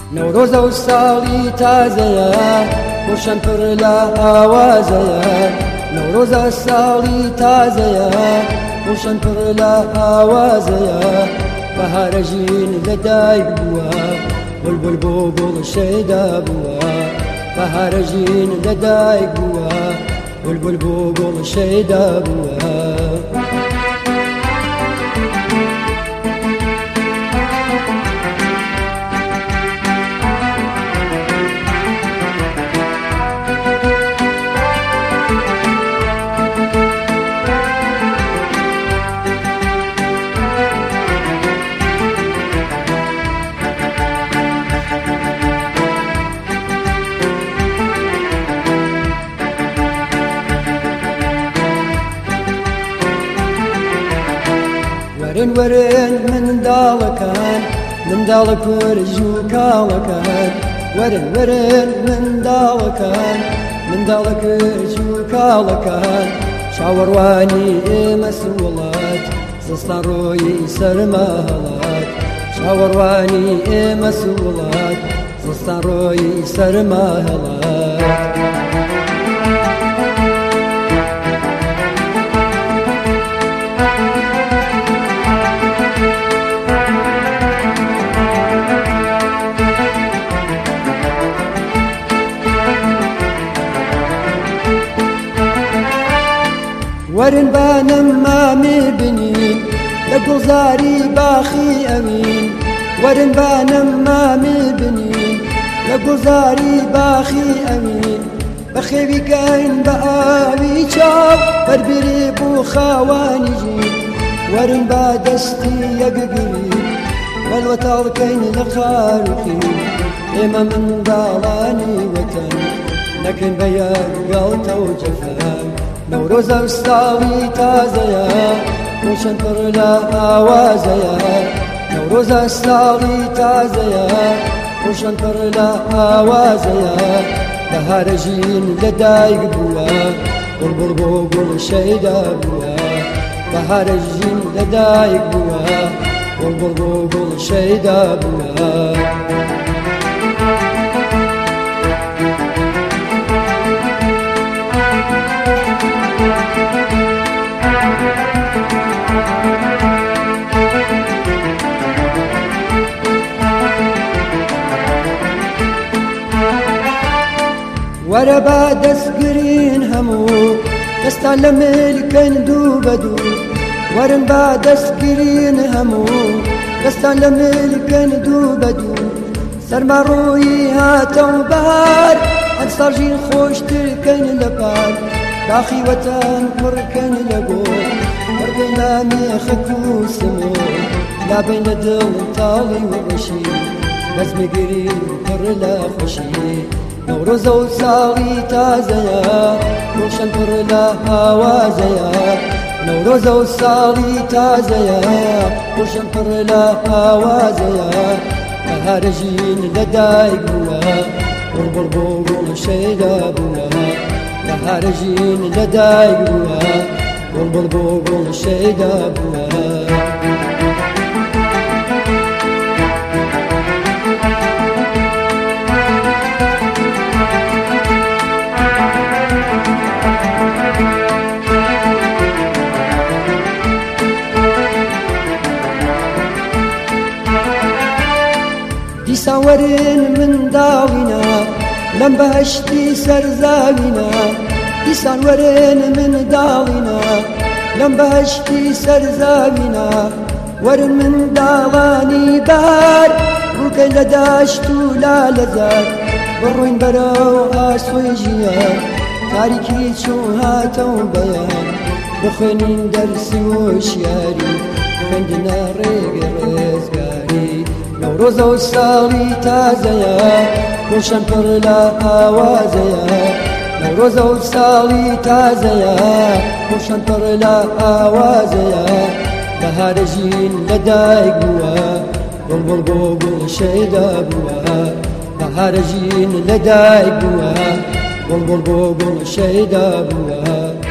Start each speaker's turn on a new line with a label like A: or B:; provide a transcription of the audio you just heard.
A: نەورۆزە و ساڵی تازەیە خوشن پڕ لە ئاوازەیە نەورۆزە ساڵی تازەیە خوشن پڕ لە ئاوازەیە بەهارە ژین لەدایک بووە بولبول بۆ گوڵشەیدا بووە بەهارە ژین لەدایک بووە بولبول بۆ گوڵشەیدا بووە وەرن منداڵەکان منداڵە کورژ و کاڵەکان وەرن منداڵەکان منداڵە کورژ و کاڵەکان چاوەڕوانی ئێمە سوڵات زستان ڕۆی سەرمە هەڵات چاوەڕوانی ئێمە سوڵات زستان ڕۆی سەرمە هەڵات وەرن بانم مامی بنین لە گوڵزاری باخی ئەمین وەرن بانم مامی بنین لە گوڵزاری باخی ئەمین بە خێویکەین بە ئاوی چاو بەربری بوو خاوانی ژین وەرن با دەستی یەکگرین بەلوەتاڵکەین لە خاروخی ئێمە منداڵانی وەتەن نەکەین بە یەکگەڵتە و جەفەن نەورۆزە و ساڵی تازەیە خوشن پڕ لە ئاوازەیە نەورۆزە ساڵی تازەیە خوشن پڕ لە ئاوازەیە بەهارە ژین لەدایک بووە بڵبڵ بۆ گوڵشەیدا بووە بەهارە ژین لەدایک بووە بڵبڵ بۆ گوڵشەیدا بووە وەرە با دەستگرین هەموو دەستان لە ملکەین دوو بە دوو وەرن با دەستگرین هەموو دەستان لە ملکەین دوو بە دوو سەرما ڕووی هاتە و بەهار ئەم ساژین خۆشترکەین لە پار باخی وەتەن پڕکەین لە گۆڵ وەرگەین لە مێخەک و سمۆ لابەین لە دڵ تاڵی و ڕەشی بەزمگرین پڕ لە خۆشی نەورۆزە و ساڵی تازەیە خوشن پڕ لە ئاوازەیە نەورۆزە و ساڵی تازەیە خوشن پڕ لە ئاوازەیە بەهارە ژین لەدایک بووە بڵبڵ بۆ گوڵشەیدا بووە بەهارە ژین لەدایک بووە بڵبڵ بۆ گوڵشەیدا بووە دیسان وەرن منداڵینە لەم بەهەشتی سەرزاوینە دیسان وەرن منداڵینە لەم بەهەشتی سەرزاوینە وەرن منداڵانی بەهار ڕووکەین لە داشت و لالەزار بڕۆین بەرەو ئاسۆی ژیان تاریکی چوو هاتە و بەیان بخوێنین دەرسی وشیاری خوێندنە ڕێگە ڕێزگاری نەورۆزە و ساڵی تازەیە خوشن پڕ لە ئاوازەیە نەورۆزە و ساڵی تازەیە خوشن پڕ لە ئاوازەیە بەهارە ژین لەدایک بووە بڵبڵ بۆ گوڵشەیدا بووە بەهارە ژین لەدایک بووە بڵبڵ بۆ گوڵشەیدا بووە